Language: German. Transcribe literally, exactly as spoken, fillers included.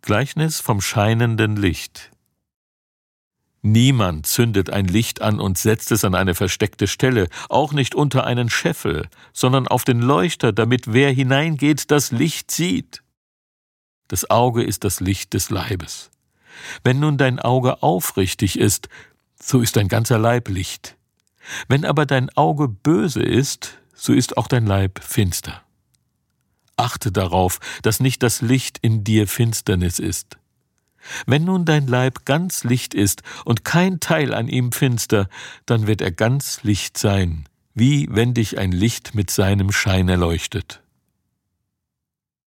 Gleichnis vom scheinenden Licht. Niemand zündet ein Licht an und setzt es an eine versteckte Stelle, auch nicht unter einen Scheffel, sondern auf den Leuchter, damit wer hineingeht, das Licht sieht. Das Auge ist das Licht des Leibes. Wenn nun dein Auge aufrichtig ist, so ist dein ganzer Leib Licht. Wenn aber dein Auge böse ist, so ist auch dein Leib finster. Achte darauf, dass nicht das Licht in dir Finsternis ist. Wenn nun dein Leib ganz Licht ist und kein Teil an ihm finster, dann wird er ganz Licht sein, wie wenn dich ein Licht mit seinem Schein erleuchtet.